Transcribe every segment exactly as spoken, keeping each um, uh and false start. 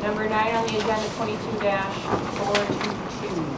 Number nine on the agenda, twenty-two dash four two two.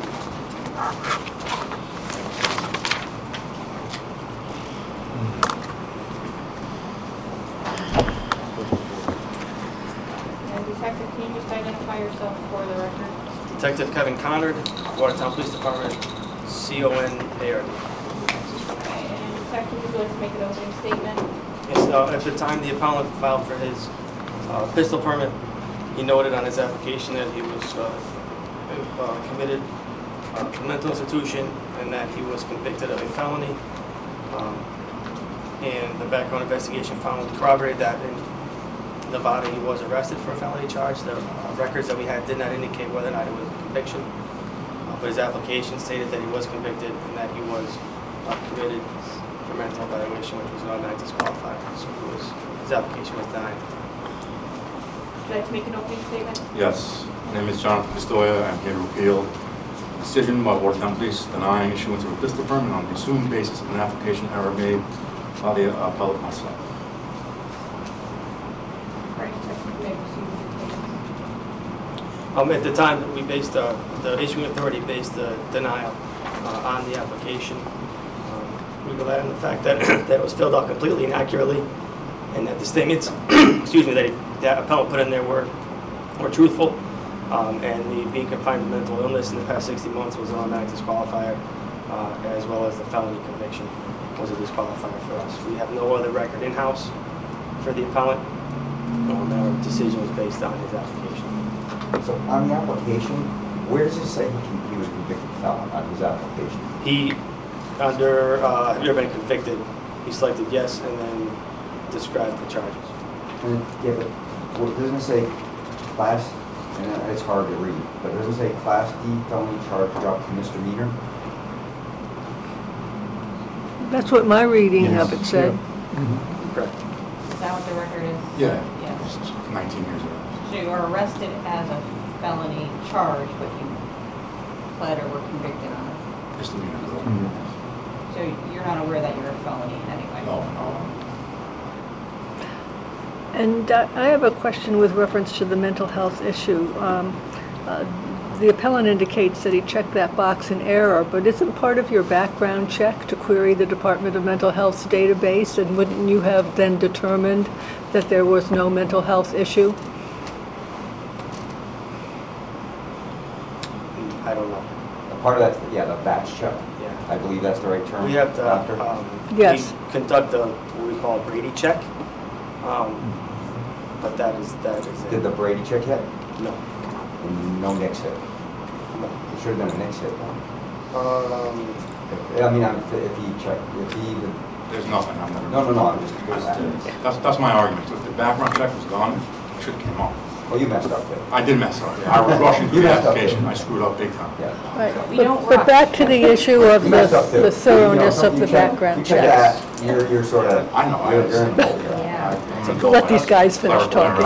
And Detective, can you just identify yourself for the record? Detective Kevin Conard, Watertown Police Department, C O N A R D. Okay, and Detective, would you like to make an opening statement? Yes, uh, at the time the appellant filed for his uh, pistol permit, he noted on his application that he was uh, uh, committed uh, to a mental institution and that he was convicted of a felony. Um, and the background investigation found corroborated that in Nevada he was arrested for a felony charge. The uh, records that we had did not indicate whether or not it was a conviction, uh, but his application stated that he was convicted and that he was uh, committed for mental evaluation, which was an automatic disqualifier. So he was, his application was denied. Would you like to make an opening statement? Yes. My name is Jonathan Pistoia. I'm here to appeal a decision by Watertown Police denying issuance of a pistol permit on the assumed basis of an application error made by the appellate myself. Right, Detective, you may proceed with your case. Um, at the time, we based uh, the issuing authority based the denial uh, on the application. Um, we relied on the fact that that it was filled out completely inaccurately, and that the statements, excuse me, that he, that appellant put in there were were truthful. Um, and the being confined to mental illness in the past sixty months was an automatic disqualifier, uh, as well as the felony conviction was a disqualifier for us. We have no other record in-house for the appellant. Um, our decision was based on his application. So on the application, where does it say he, can, he was convicted felon on his application? He, under, uh, have you ever been convicted? He selected yes and then described the charges. And, yeah, but well, doesn't it say class, and it's hard to read, but doesn't it say class D felony charge dropped to misdemeanor? That's what my reading Yes. of it said. Mm-hmm. Correct. Is that what the record is? Yeah. Yes. It's nineteen years ago. So you were arrested as a felony charge, but you pled or were convicted on it. Misdemeanor. Mhm. So you're not aware that you're a felony anyway? No, no. And uh, I have a question with reference to the mental health issue. Um, uh, The appellant indicates that he checked that box in error, but isn't part of your background check to query the Department of Mental Health's database, and wouldn't you have then determined that there was no mental health issue? I don't know. A part of that's, yeah, the batch check. Yeah. I believe that's the right term. We have to, Doctor? um, Yes. we conduct a, what we call a Brady check. Um, but that is, that is it. Did the Brady check hit? No. No Nix hit. No. It should have been a Nix hit. Um, If, I mean, I'm- if he checked, if he even, There's nothing. I'm never. no, no, no, I'm just. That's, that's my argument. If the background check was done, it should have came up. Well, you messed up there. I did mess up. Yeah. I was rushing through You the messed up application. there. I screwed up big time. Yeah. Right. We But- don't But rush. back to the issue of You messed up the too. the thoroughness You know, of the you check- background you check checks. that, You're, you're sort of. I know, I You're, you're in the hole here. Yeah. Let these guys finish talking.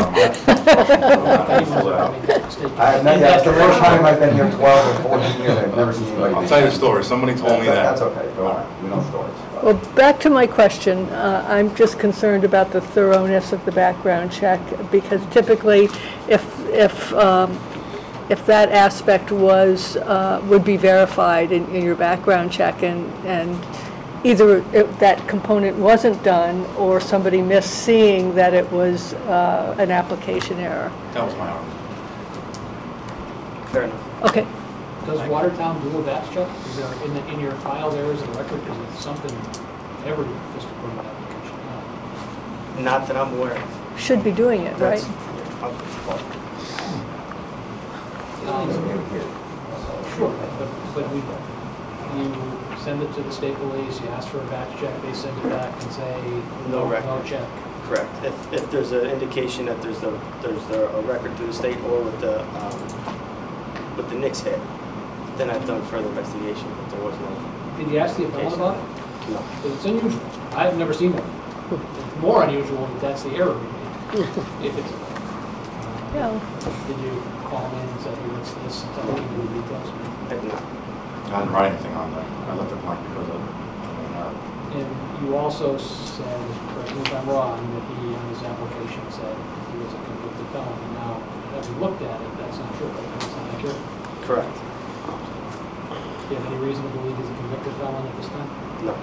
I, no, yeah, that's the first time I've been here twelve or fourteen years, I've never seen anybody. I'll do tell you the that. story. Somebody told me that. That's okay, go on, we know stories. Well, back to my question. Uh, I'm just concerned about the thoroughness of the background check, because typically, if if um, if that aspect was uh, would be verified in, in your background check, and and either it, that component wasn't done, or somebody missed seeing that it was uh, an application error. That was my argument. fair enough. Okay. Does Watertown do a batch check? Is there, in the, in your file there is a record, because it's something every district permit application has. Not that I'm aware of. Should be doing it, right? That's- well, Um, Here, here. Sure, but, but we, you send it to the state police, you ask for a batch check, they send it back and say, No no, record. no check. Correct. If, if there's an indication that there's the, there's the, a record through the state or with the, um, with the Nix hit, then I've done further investigation, but there was no, Did you ask the appellant about it? no. 'Cause it's unusual. I've never seen one. It's more unusual that that's the error we made. If it's, Yeah. did you call in and say, hey, what's this? Tell me the details. I did not. I didn't write anything on that. I left it blank because of, I mean, uh, And you also said, correct me if I'm wrong, that he, on his application, said he was a convicted felon. Now, as we looked at it, that's not true, right? That's not accurate. Correct. Do you have any reason to believe he's a convicted felon at this time? No.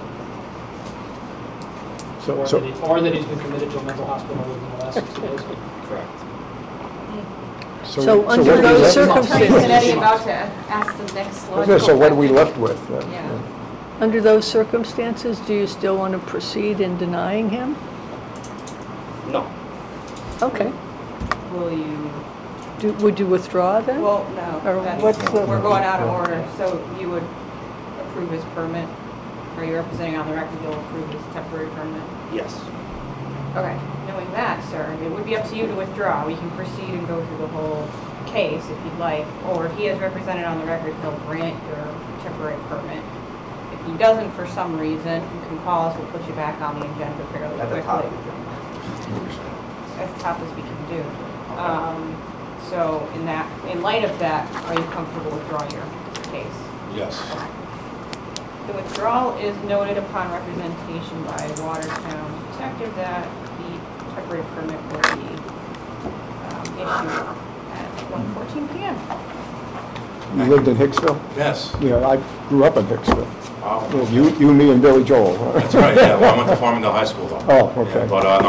So, Or so, that he- or that he's been committed to a mental hospital within the last sixty days? Correct. so. So what under we those left- Attorney circumstances, Zanetti about to ask the next I was logical gonna say, what are we question. left with then? Yeah. under those circumstances, do you still want to proceed in denying him? No. Okay. Will you, Do- Would you withdraw then? well, no, Or that's- what's the- we're going out of order, so you would approve his permit? Are you representing on the record you'll approve his temporary permit? Yes. Okay, knowing that, sir, it would be up to you to withdraw. We can proceed and go through the whole case if you'd like, or he has represented on the record, he'll grant your temporary permit. If he doesn't for some reason, you can call us, we'll put you back on the agenda fairly At the top. quickly. As tough as we can do. Um, so in that, in light of that, are you comfortable withdrawing your case? Yes. The withdrawal is noted upon representation by Watertown detective that the temporary permit will be um, issued at one fourteen p m You lived in Hicksville? Yes. Yeah, I grew up in Hicksville. Wow. You, you, me, and Billy Joel. That's right, yeah, well, I went to Farmingdale High School though. Oh, okay. Yeah, But, uh, no,